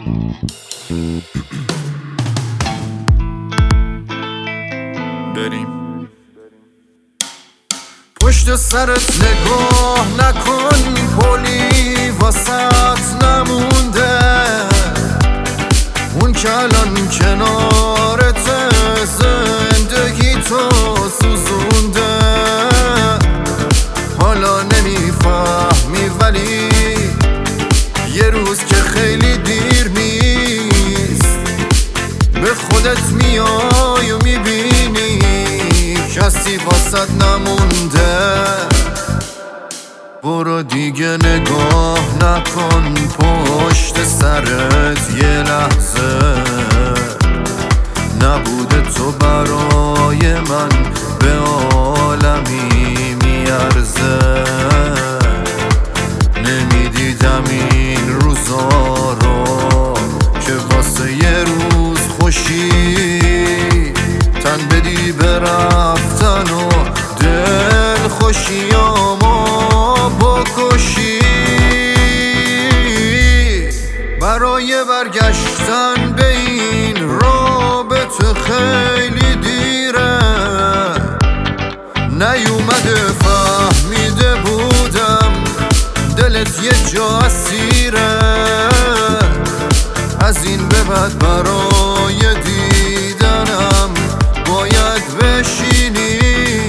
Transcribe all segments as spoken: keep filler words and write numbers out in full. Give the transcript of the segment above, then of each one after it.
بریم پشت سرت نگاه نکن، پلی واسط نمونده، اون که الان کنارت زندگی تو سوزونده. حالا نمیفهمی ولی یه روز که خیلی دیر نیست، به خودت میای و میبینی کسی واسط نمونده. برو دیگه نگاه نکن پشت سرت، یه لحظه نبوده تو برای من به عالمی میارزه. نمیدیدم این روزا رو که واسه یه روز خوشی تن بدی به رفتن و دل خوشیامو بکشی. برای برگشتن به این رابطه خیلی دیره، نیومده فهمیده بودم دلت یه جا اسیره. از این به بعد برای دیدنم باید بشینی،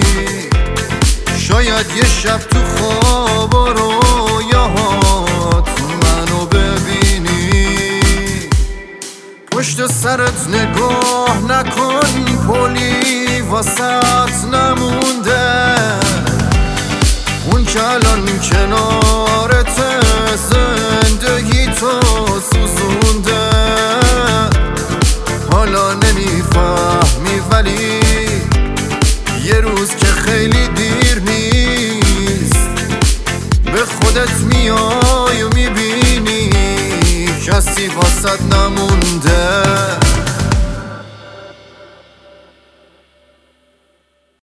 شاید یه شب تو خواب و رویاهات منو ببینی. پشت سرت نگاه نکن، پلی واسط نمونده، اون که الان کنارت زندگی تو سوزونده. حالا نمیفهمی ولی یه روز که خیلی دیر نیست، به خودت میای و میبینی کسی واسط نمونده.